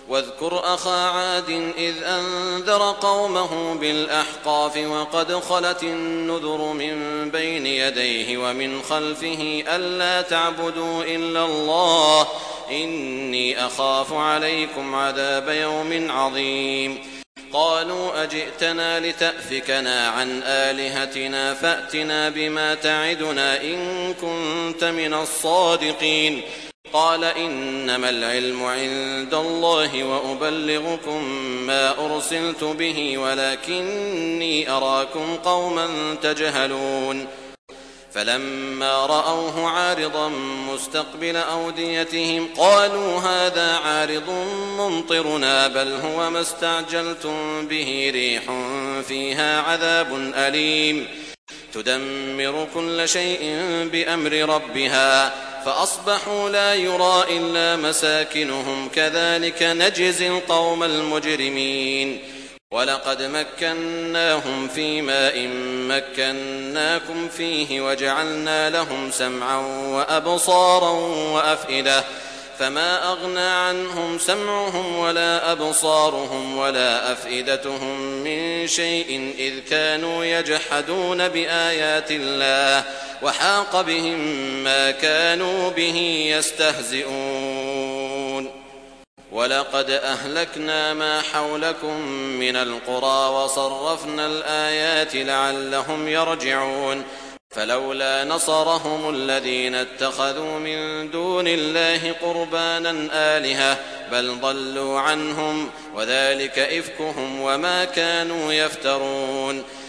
واذكر أخا عاد إذ أنذر قومه بالأحقاف وقد خلت النذر من بين يديه ومن خلفه ألا تعبدوا إلا الله إني أخاف عليكم عذاب يوم عظيم قالوا أجئتنا لتأفكنا عن آلهتنا فأتنا بما تعدنا إن كنت من الصادقين قال إنما العلم عند الله وأبلغكم ما أرسلت به ولكني أراكم قوما تجهلون فلما رأوه عارضا مستقبل أوديتهم قالوا هذا عارض ممطرنا بل هو ما استعجلتم به ريح فيها عذاب أليم تدمر كل شيء بأمر ربها فأصبحوا لا يرى إلا مساكنهم كذلك نجزي القوم المجرمين ولقد مكناهم في ماء مكناكم فيه وجعلنا لهم سمعا وأبصارا وأفئدة فما أغنى عنهم سمعهم ولا أبصارهم ولا أفئدتهم من شيء إذ كانوا يجحدون بآيات الله وحاق بهم ما كانوا به يستهزئون ولقد أهلكنا ما حولكم من القرى وصرفنا الآيات لعلهم يرجعون فلولا نصرهم الذين اتخذوا من دون الله قربانا آلهة بل ضلوا عنهم وذلك إفكهم وما كانوا يفترون